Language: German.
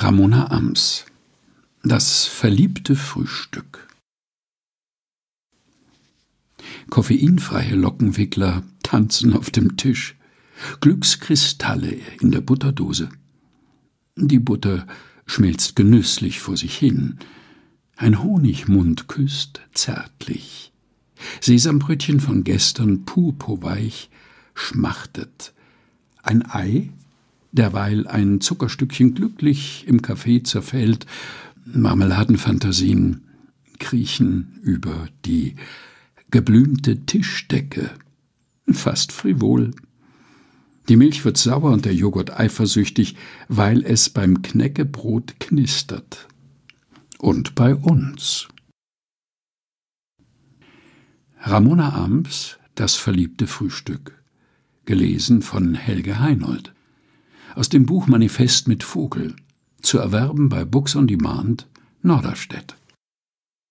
Ramona Ams. Das verliebte Frühstück. Koffeinfreie Lockenwickler tanzen auf dem Tisch, Glückskristalle in der Butterdose. Die Butter schmilzt genüsslich vor sich hin, ein Honigmund küsst zärtlich, Sesambrötchen von gestern purpurweich schmachtet, ein Ei, derweil ein Zuckerstückchen glücklich im Kaffee zerfällt, Marmeladenfantasien kriechen über die geblümte Tischdecke, fast frivol. Die Milch wird sauer und der Joghurt eifersüchtig, weil es beim Knäckebrot knistert. Und bei uns. Ramona Ams, das verliebte Frühstück. Gelesen von Helge Heinold. Aus dem Buch Manifest mit Vogel. Zu erwerben bei Books on Demand, Norderstedt.